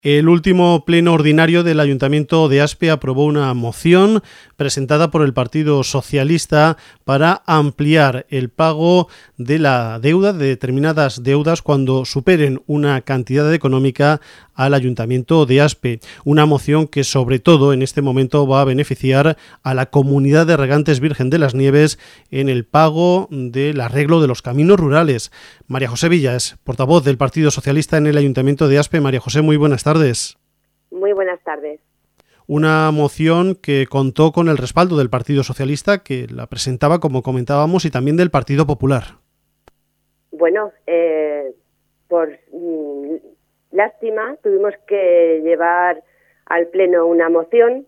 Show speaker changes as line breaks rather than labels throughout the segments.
El último pleno ordinario del Ayuntamiento de Aspe aprobó una moción presentada por el Partido Socialista para ampliar el pago de la deuda, de determinadas deudas, cuando superen una cantidad económica al Ayuntamiento de Aspe. Una moción que sobre todo en este momento va a beneficiar a la comunidad de regantes Virgen de las Nieves en el pago del arreglo de los caminos rurales. María José Villa es portavoz del Partido Socialista en el Ayuntamiento de Aspe. María José, muy buenas tardes.
Muy buenas tardes.
Una moción que contó con el respaldo del Partido Socialista, que la presentaba, como comentábamos, y también del Partido Popular.
Bueno, por lástima, tuvimos que llevar al Pleno una moción.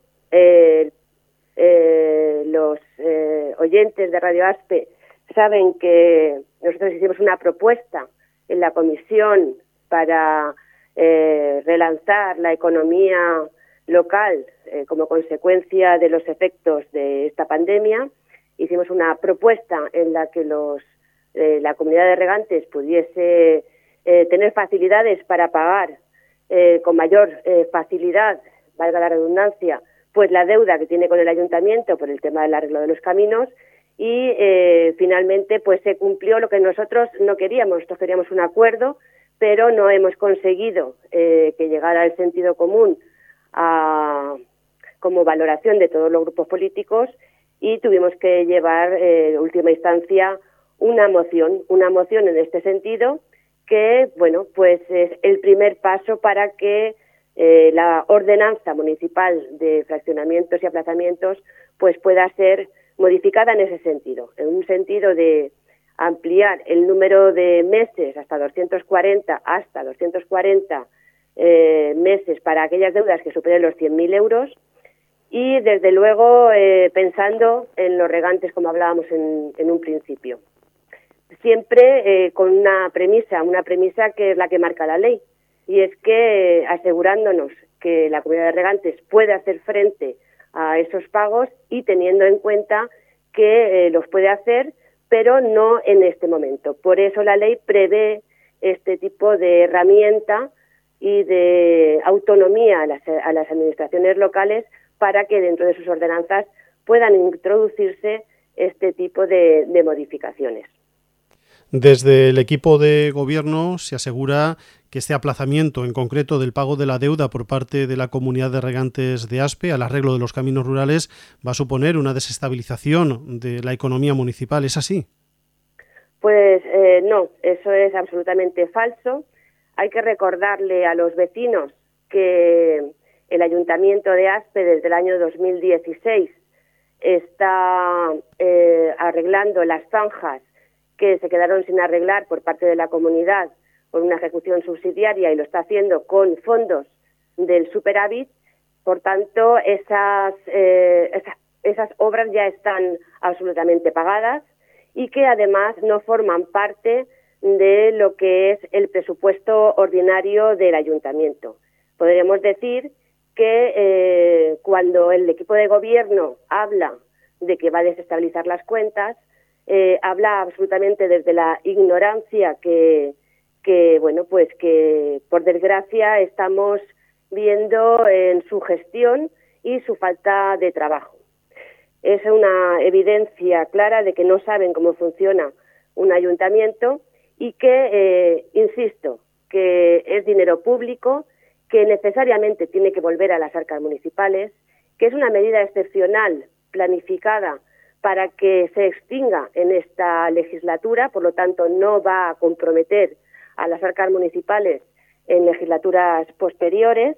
Los oyentes de Radio Aspe saben que nosotros hicimos una propuesta en la comisión para relanzar la economía local como consecuencia de los efectos de esta pandemia. Hicimos una propuesta en la que la comunidad de regantes pudiese tener facilidades para pagar con mayor facilidad, valga la redundancia, pues la deuda que tiene con el ayuntamiento por el tema del arreglo de los caminos. Y finalmente pues se cumplió lo que nosotros no queríamos. Nosotros queríamos un acuerdo, pero no hemos conseguido que llegara el sentido común como valoración de todos los grupos políticos, y tuvimos que llevar en última instancia una moción en este sentido, que bueno, pues es el primer paso para que la ordenanza municipal de fraccionamientos y aplazamientos pues pueda ser modificada en ese sentido, en un sentido de ampliar el número de meses hasta 240 meses para aquellas deudas que superen los 100.000 euros, y desde luego pensando en los regantes, como hablábamos en un principio. Siempre con una premisa que es la que marca la ley, y es que asegurándonos que la comunidad de regantes puede hacer frente a esos pagos y teniendo en cuenta que los puede hacer, pero no en este momento. Por eso la ley prevé este tipo de herramienta y de autonomía a las administraciones locales para que dentro de sus ordenanzas puedan introducirse este tipo de modificaciones.
Desde el equipo de gobierno se asegura que este aplazamiento, en concreto del pago de la deuda por parte de la comunidad de regantes de Aspe al arreglo de los caminos rurales, va a suponer una desestabilización de la economía municipal. ¿Es así?
Pues no, eso es absolutamente falso. Hay que recordarle a los vecinos que el Ayuntamiento de Aspe desde el año 2016 está arreglando las zanjas que se quedaron sin arreglar por parte de la comunidad por una ejecución subsidiaria, y lo está haciendo con fondos del superávit. Por tanto, esas obras ya están absolutamente pagadas y que además no forman parte de lo que es el presupuesto ordinario del ayuntamiento. Podríamos decir que cuando el equipo de gobierno habla de que va a desestabilizar las cuentas, habla absolutamente desde la ignorancia que bueno, pues que por desgracia estamos viendo en su gestión y su falta de trabajo. Es una evidencia clara de que no saben cómo funciona un ayuntamiento y que, insisto, que es dinero público, que necesariamente tiene que volver a las arcas municipales, que es una medida excepcional planificada para que se extinga en esta legislatura, por lo tanto no va a comprometer a las arcas municipales en legislaturas posteriores,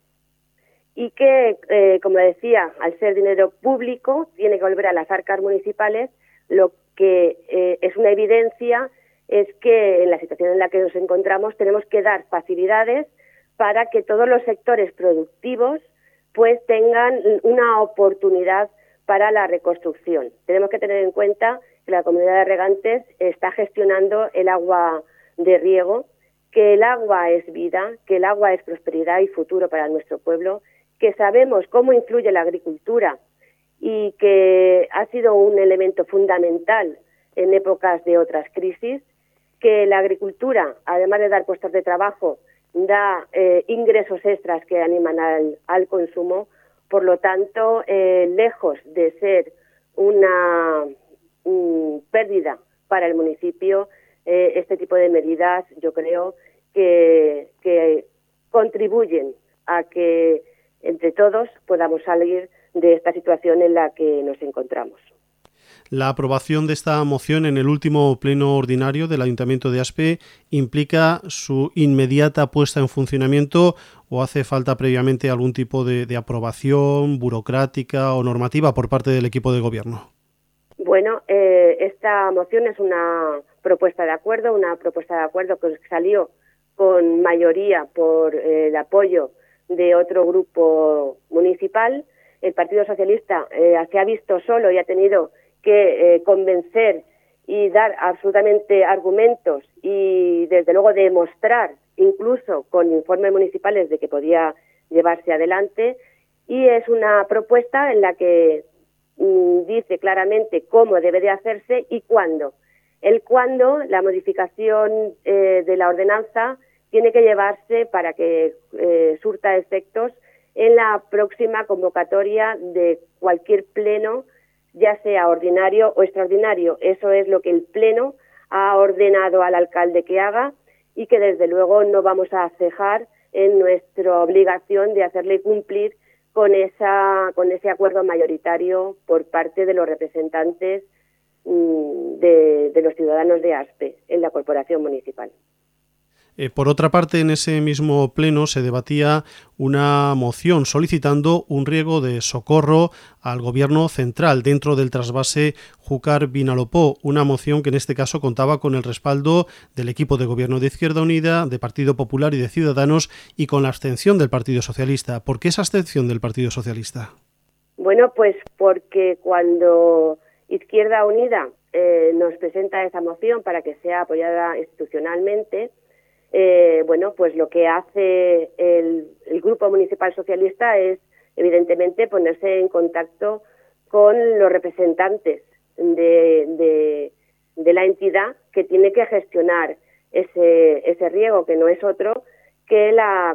y que, como decía, al ser dinero público tiene que volver a las arcas municipales. Lo que es una evidencia es que en la situación en la que nos encontramos tenemos que dar facilidades para que todos los sectores productivos pues tengan una oportunidad para la reconstrucción. Tenemos que tener en cuenta que la comunidad de regantes está gestionando el agua de riego, que el agua es vida, que el agua es prosperidad y futuro para nuestro pueblo, que sabemos cómo influye la agricultura y que ha sido un elemento fundamental en épocas de otras crisis, que la agricultura, además de dar puestos de trabajo, da ingresos extras que animan al consumo. Por lo tanto, lejos de ser una pérdida para el municipio, este tipo de medidas yo creo que contribuyen a que entre todos podamos salir de esta situación en la que nos encontramos.
La aprobación de esta moción en el último pleno ordinario del Ayuntamiento de Aspe implica su inmediata puesta en funcionamiento o hace falta previamente algún tipo de aprobación burocrática o normativa por parte del equipo de gobierno.
Bueno, esta moción es una propuesta de acuerdo que salió con mayoría por el apoyo de otro grupo municipal. El Partido Socialista se ha visto solo y ha tenido que convencer y dar absolutamente argumentos y desde luego demostrar incluso con informes municipales de que podía llevarse adelante, y es una propuesta en la que dice claramente cómo debe de hacerse y cuándo. El cuándo, la modificación de la ordenanza tiene que llevarse para que surta efectos en la próxima convocatoria de cualquier pleno, ya sea ordinario o extraordinario. Eso es lo que el Pleno ha ordenado al alcalde que haga y que desde luego no vamos a cejar en nuestra obligación de hacerle cumplir con ese acuerdo mayoritario por parte de los representantes de los ciudadanos de Aspe en la corporación municipal.
Por otra parte, en ese mismo pleno se debatía una moción solicitando un riego de socorro al Gobierno central dentro del trasvase Júcar-Vinalopó, una moción que en este caso contaba con el respaldo del equipo de Gobierno de Izquierda Unida, de Partido Popular y de Ciudadanos, y con la abstención del Partido Socialista. ¿Por qué esa abstención del Partido Socialista?
Bueno, pues porque cuando Izquierda Unida nos presenta esa moción para que sea apoyada institucionalmente, pues lo que hace el Grupo Municipal Socialista es, evidentemente, ponerse en contacto con los representantes de la entidad que tiene que gestionar ese riego, que no es otro que la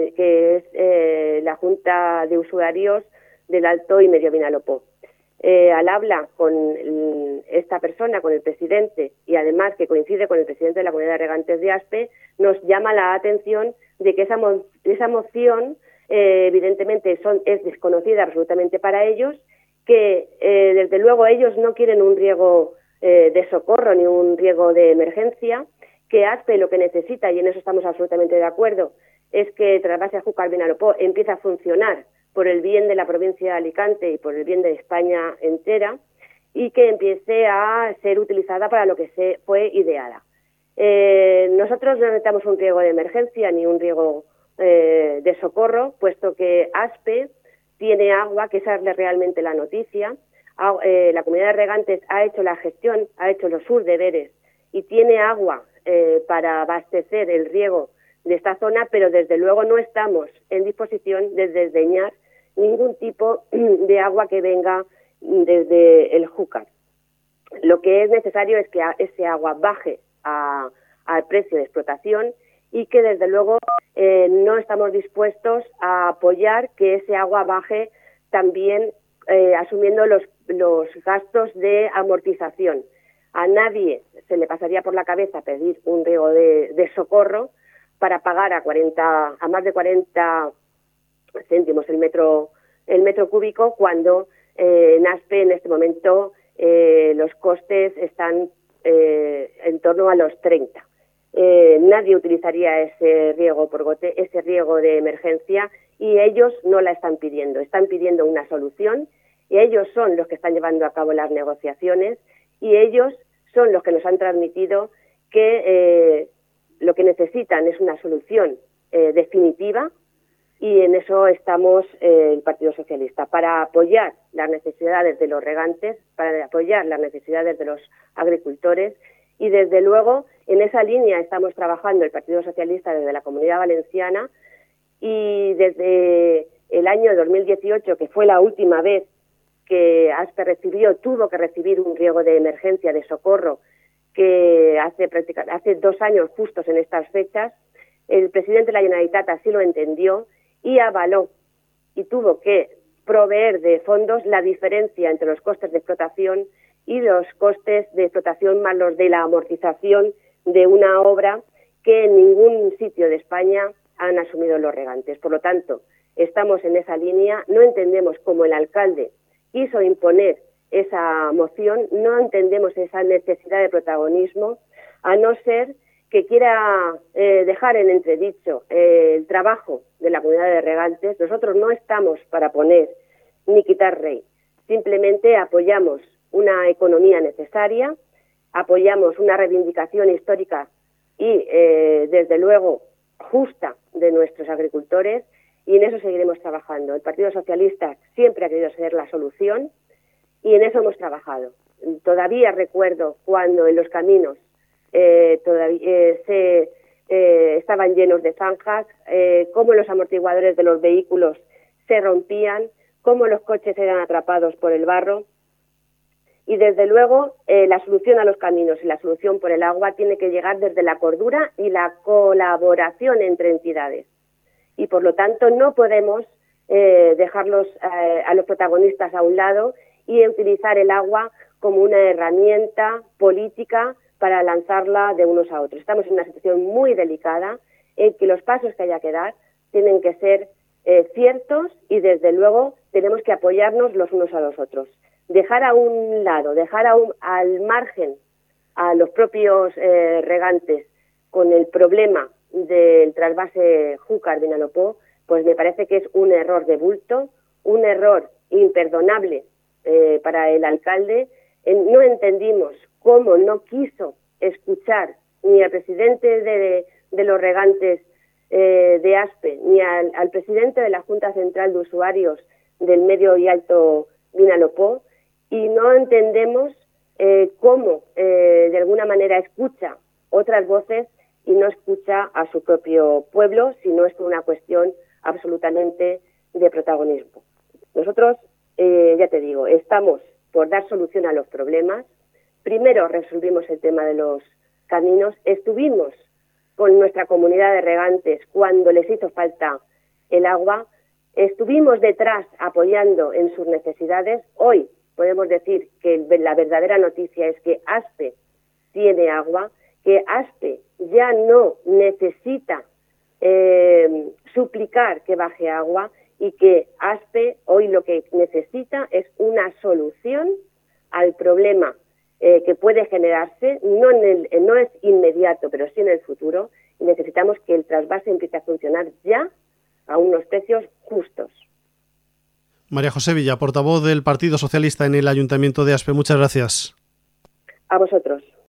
Junta de Usuarios del Alto y Medio Vinalopó. Al hablar con esta persona, con el presidente, y además que coincide con el presidente de la Comunidad de Regantes de Aspe, nos llama la atención de que esa moción evidentemente es desconocida absolutamente para ellos, que desde luego ellos no quieren un riego de socorro ni un riego de emergencia, que Aspe lo que necesita, y en eso estamos absolutamente de acuerdo, es que trasvase Júcar-Vinalopó empiece a funcionar por el bien de la provincia de Alicante y por el bien de España entera, y que empiece a ser utilizada para lo que fue ideada. Nosotros no necesitamos un riego de emergencia ni un riego de socorro, puesto que Aspe tiene agua, que esa es realmente la noticia. La Comunidad de Regantes ha hecho la gestión, ha hecho sus deberes y tiene agua para abastecer el riego de esta zona, pero desde luego no estamos en disposición de desdeñar ningún tipo de agua que venga desde el Júcar. Lo que es necesario es que ese agua baje al precio de explotación y que desde luego no estamos dispuestos a apoyar que ese agua baje también asumiendo los gastos de amortización. A nadie se le pasaría por la cabeza pedir un riego de socorro para pagar a más de 40 céntimos el metro cúbico, cuando en Aspe en este momento los costes están en torno a los 30. Nadie utilizaría ese riego por goteo, ese riego de emergencia, y ellos no la están pidiendo una solución, y ellos son los que están llevando a cabo las negociaciones, y ellos son los que nos han transmitido que lo que necesitan es una solución definitiva, y en eso estamos el Partido Socialista, para apoyar las necesidades de los regantes, para apoyar las necesidades de los agricultores, y desde luego en esa línea estamos trabajando el Partido Socialista desde la Comunidad Valenciana, y desde el año 2018, que fue la última vez que Aspe tuvo que recibir un riego de emergencia, de socorro, que hace 2 años justos en estas fechas, El presidente de la Generalitat así lo entendió y avaló y tuvo que proveer de fondos la diferencia entre los costes de explotación y los costes de explotación más los de la amortización de una obra que en ningún sitio de España han asumido los regantes. Por lo tanto, estamos en esa línea. No entendemos cómo el alcalde quiso imponer esa moción, no entendemos esa necesidad de protagonismo, a no ser que quiera dejar en entredicho el trabajo de la comunidad de regantes. Nosotros no estamos para poner ni quitar rey, simplemente apoyamos una economía necesaria, apoyamos una reivindicación histórica y, desde luego, justa de nuestros agricultores, y en eso seguiremos trabajando. El Partido Socialista siempre ha querido ser la solución y en eso hemos trabajado. Todavía recuerdo cuando en los caminos estaban llenos de zanjas, cómo los amortiguadores de los vehículos se rompían, cómo los coches eran atrapados por el barro. Y desde luego la solución a los caminos y la solución por el agua tiene que llegar desde la cordura y la colaboración entre entidades. Y por lo tanto no podemos dejarlos a los protagonistas a un lado y utilizar el agua como una herramienta política para lanzarla de unos a otros. Estamos en una situación muy delicada en que los pasos que haya que dar tienen que ser ciertos y desde luego tenemos que apoyarnos los unos a los otros. Dejar a un lado, al margen a los propios regantes con el problema del trasvase Júcar-Vinalopó, pues me parece que es un error de bulto, un error imperdonable para el alcalde. No entendimos cómo no quiso escuchar ni al presidente de los regantes de ASPE, ni al presidente de la Junta Central de Usuarios del Medio y Alto Vinalopó, y no entendemos cómo de alguna manera escucha otras voces y no escucha a su propio pueblo, si no es por una cuestión absolutamente de protagonismo. Nosotros, ya te digo, estamos por dar solución a los problemas. Primero resolvimos el tema de los caminos, estuvimos con nuestra comunidad de regantes cuando les hizo falta el agua, estuvimos detrás apoyando en sus necesidades. Hoy podemos decir que la verdadera noticia es que ASPE tiene agua, que ASPE ya no necesita suplicar que baje agua y que ASPE hoy lo que necesita es una solución al problema que puede generarse, no es inmediato, pero sí en el futuro, y necesitamos que el trasvase empiece a funcionar ya a unos precios justos.
María José Villa, portavoz del Partido Socialista en el Ayuntamiento de ASPE, muchas gracias.
A vosotros.